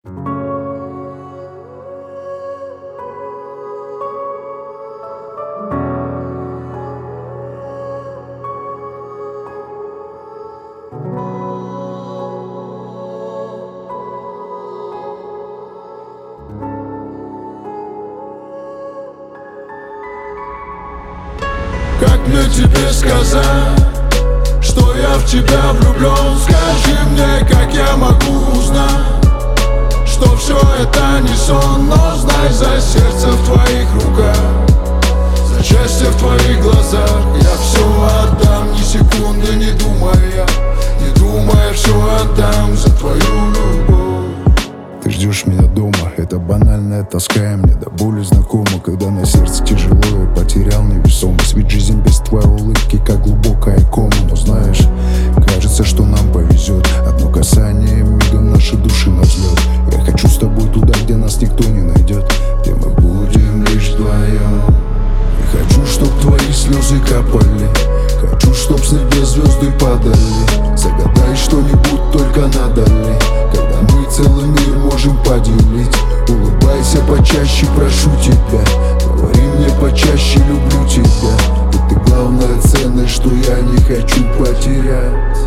Как мне тебе сказать, что я в тебя влюблен? Скажи мне, как я могу узнать, что все это не сон? Но знай, за сердце в твоих руках, за счастье в твоих глазах я все отдам, ни секунды не думая, все отдам за твою любовь. Ты ждешь меня дома, это банальная тоска, и мне до боли знакома, когда на сердце тяжело, я потерял невесомость. Ведь жизнь без твоей улыбки, как глубокая кома. Но знаешь, кажется, что нам повезет. Одно касание, мигом наши души на взлет. Я хочу с тобой туда, где нас никто не найдет, где мы будем лишь вдвоем. И хочу, чтоб твои слезы капали, хочу, чтоб с небес звезды падали. Загадай что-нибудь только надали, когда мы целый мир можем поделить. Улыбайся почаще, прошу тебя, говори мне почаще, люблю тебя. Ведь ты главная ценность, что я не хочу потерять.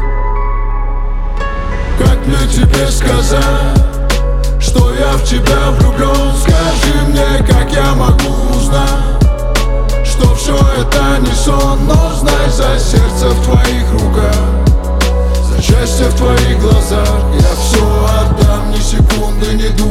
Как мне тебе сказать, что я в тебя влюблен? Скажи мне, как я могу узнать, что все это не сон? Но знай, за сердце в твоих руках, за счастье в твоих глазах я все отдам, ни секунды не думай.